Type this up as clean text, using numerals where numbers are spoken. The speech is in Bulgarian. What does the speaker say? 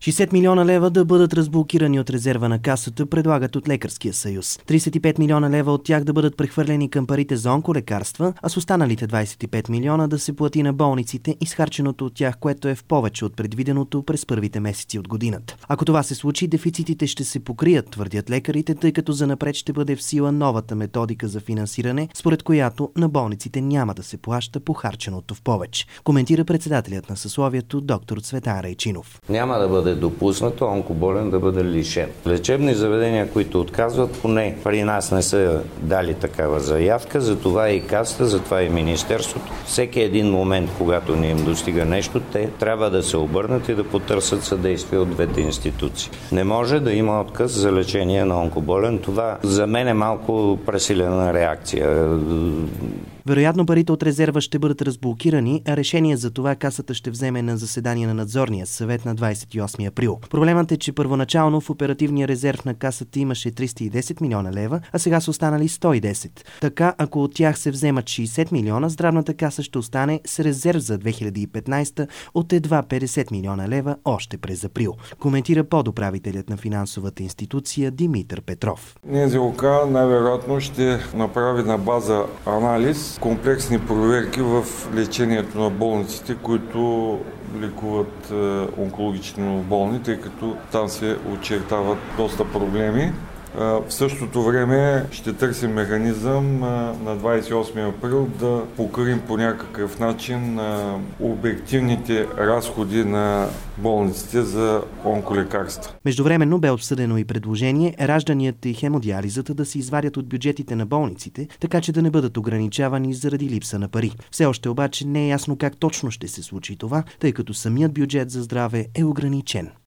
60 милиона лева да бъдат разблокирани от резерва на Касата, предлагат от Лекарския съюз. 35 милиона лева от тях да бъдат прехвърлени към парите за онколекарства, а с останалите 25 милиона да се плати на болниците, изхарченото от тях, което е в повече от предвиденото през първите месеци от годината. Ако това се случи, дефицитите ще се покрият, твърдят лекарите, тъй като занапред ще бъде в сила новата методика за финансиране, според която на болниците няма да се плаща похарченото в повече. Коментира председателят на съсловието доктор Цветан Райчинов. Няма да бъде допуснато онкоболен да бъде лишен. Лечебни заведения, които отказват, поне при нас не са дали такава заявка, затова и Касата, затова и Министерството. Всеки един момент, когато не им достига нещо, те трябва да се обърнат и да потърсят съдействие от двете институции. Не може да има отказ за лечение на онкоболен. Това за мен е малко пресилена реакция. Вероятно парите от резерва ще бъдат разблокирани, а решение за това Касата ще вземе на заседание на надзорния съвет на 28 април. Проблемът е, че първоначално в оперативния резерв на Касата имаше 310 милиона лева, а сега са останали 110. Така, ако от тях се вземат 60 милиона, здравната каса ще остане с резерв за 2015 от едва 50 милиона лева още през април. Коментира подуправителят на финансовата институция Димитър Петров. НЗОК най-вероятно ще направи на база анализ комплексни проверки в лечението на болниците, които лекуват онкологично болни, тъй като там се очертават доста проблеми. В същото време ще търсим механизъм на 28 април да покрием по някакъв начин обективните разходи на болниците за онколекарства. Междувременно бе обсъдено и предложение ражданията и хемодиализата да се извадят от бюджетите на болниците, така че да не бъдат ограничавани заради липса на пари. Все още обаче не е ясно как точно ще се случи това, тъй като самият бюджет за здраве е ограничен.